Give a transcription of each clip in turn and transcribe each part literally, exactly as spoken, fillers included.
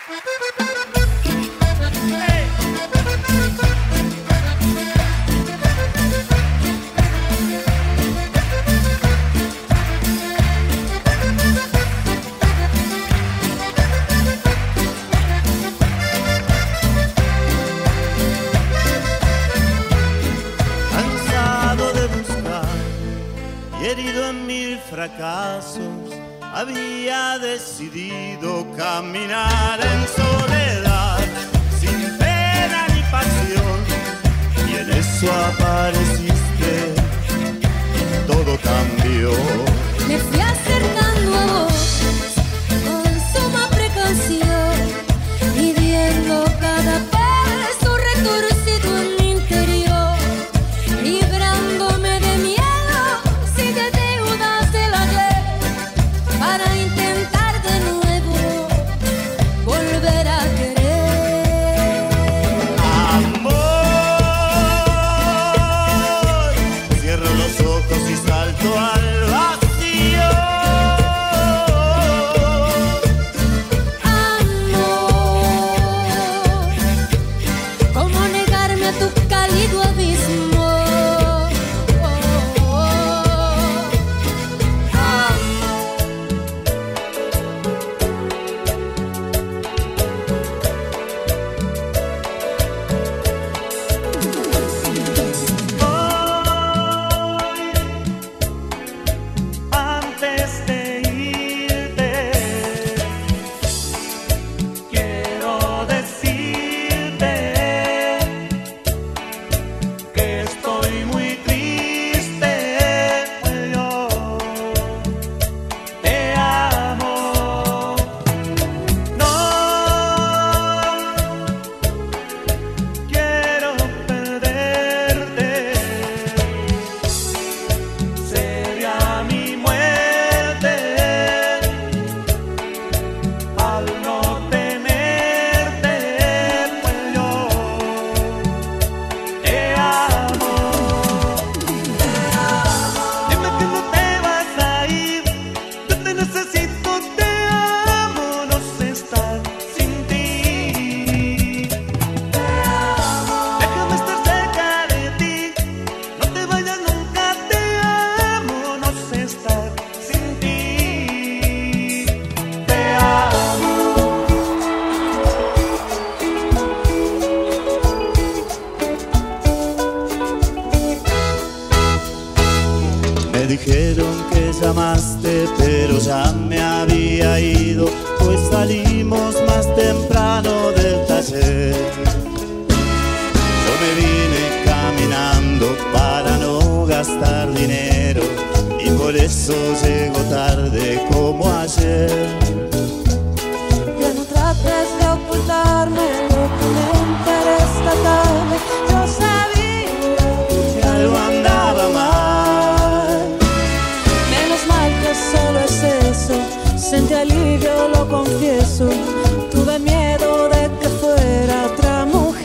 Herido en mil fracasos, había decidido caminar en soledad, sin pena ni pasión, y en eso apareciste, todo cambió. Me fui acercando a vos con suma precaución, midiendo cada paso retorcido en mi interior, librándome de miedo y de deudas del ayer, para intentar de nuevo volver a querer. Amor, cierro los ojos y salto al vacío. Amor, ¿cómo negarme a tu cálido abismo? Me dijeron que llamaste, pero ya me había ido, pues salimos más temprano del taller. Yo me vine caminando para no gastar dinero, y por eso llego tarde como ayer. Ya no trates de ocultarme lo que me enteré esta tarde. Yo sabía que algo andaba mal. Menos mal que solo es eso, sentí alivio, lo confieso. Tuve miedo de que fuera otra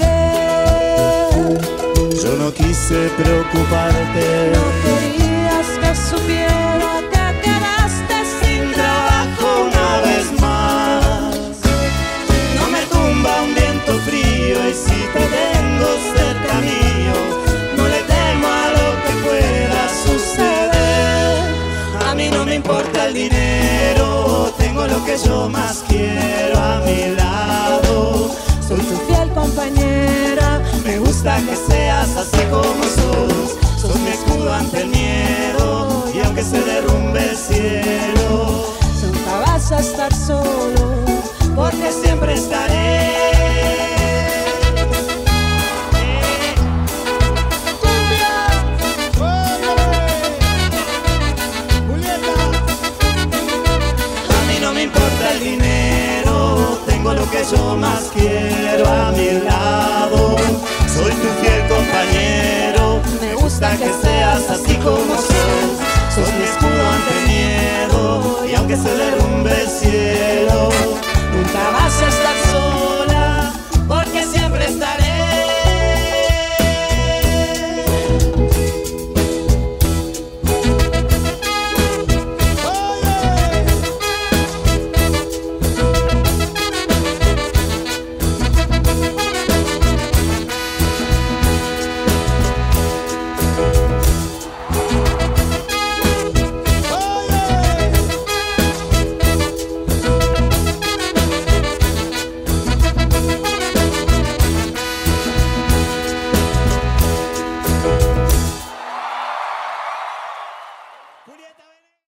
mujer. Yo no quise preocuparte, no querías que supiera que quedaste sin trabajo una vez más. No me tumba un viento frío, y si te tengo cerca mío, no le temo a lo que pueda suceder. A mí no me importa el dinero, tengo lo que yo más quiero a mi lado. Soy tu fiel compañera, me gusta que seas así como sos. Sos mi escudo ante el miedo, y aunque se derrumbe el cielo, nunca vas a estar solo, porque siempre estaré. Lo que yo más quiero a mi lado, soy tu fiel compañero, me gusta que seas así como sos. Sos mi escudo ante el miedo, y aunque se derrumbe el cielo,